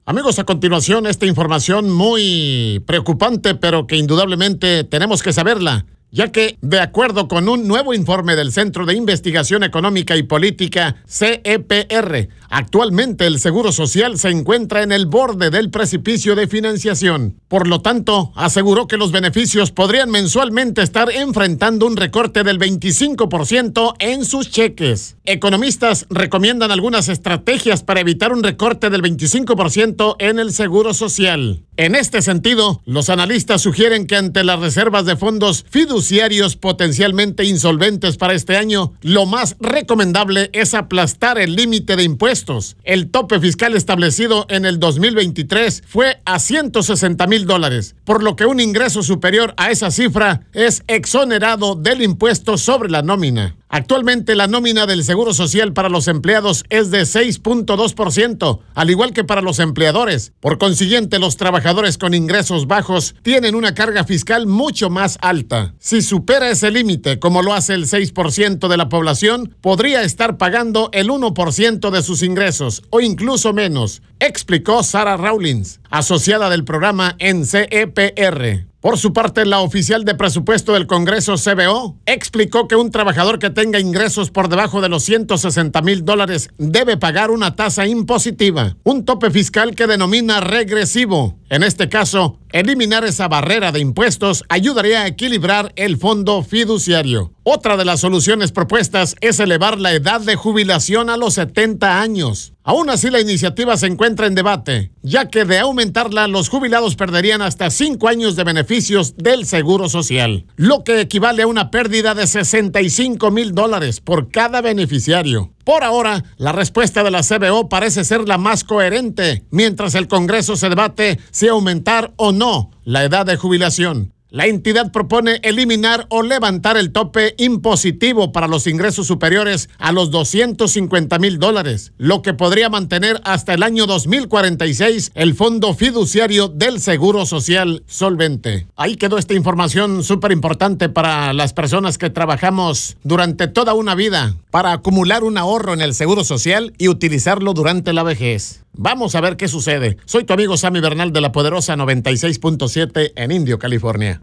Amigos, a continuación esta información muy preocupante, pero que indudablemente tenemos que saberla, ya que, de acuerdo con un nuevo informe del Centro de Investigación Económica y Política, CEPR, actualmente el Seguro Social se encuentra en el borde del precipicio de financiación. Por lo tanto, aseguró que los beneficios podrían mensualmente estar enfrentando un recorte del 25% en sus cheques. Economistas recomiendan algunas estrategias para evitar un recorte del 25% en el Seguro Social. En este sentido, los analistas sugieren que ante las reservas de fondos fiduciarios potencialmente insolventes para este año, lo más recomendable es aplastar el límite de impuestos. El tope fiscal establecido en el 2023 fue a $160,000, por lo que un ingreso superior a esa cifra es exonerado del impuesto sobre la nómina. Actualmente la nómina del Seguro Social para los empleados es de 6.2%, al igual que para los empleadores. Por consiguiente, los trabajadores con ingresos bajos tienen una carga fiscal mucho más alta. Si supera ese límite, como lo hace el 6% de la población, podría estar pagando el 1% de sus ingresos, o incluso menos, explicó Sarah Rawlins, asociada del programa en CEPR. Por su parte, la oficial de presupuesto del Congreso, CBO, explicó que un trabajador que tenga ingresos por debajo de los $160,000 debe pagar una tasa impositiva, un tope fiscal que denomina regresivo. En este caso, eliminar esa barrera de impuestos ayudaría a equilibrar el fondo fiduciario. Otra de las soluciones propuestas es elevar la edad de jubilación a los 70 años. Aún así, la iniciativa se encuentra en debate, ya que de aumentarla, los jubilados perderían hasta 5 años de beneficios del Seguro Social, lo que equivale a una pérdida de $65,000 por cada beneficiario. Por ahora, la respuesta de la CBO parece ser la más coherente, mientras el Congreso se debate si aumentar o no la edad de jubilación. La entidad propone eliminar o levantar el tope impositivo para los ingresos superiores a los $250,000, lo que podría mantener hasta el año 2046 el fondo fiduciario del Seguro Social solvente. Ahí quedó esta información súper importante para las personas que trabajamos durante toda una vida para acumular un ahorro en el Seguro Social y utilizarlo durante la vejez. Vamos a ver qué sucede. Soy tu amigo Sammy Bernal de la poderosa 96.7 en Indio, California.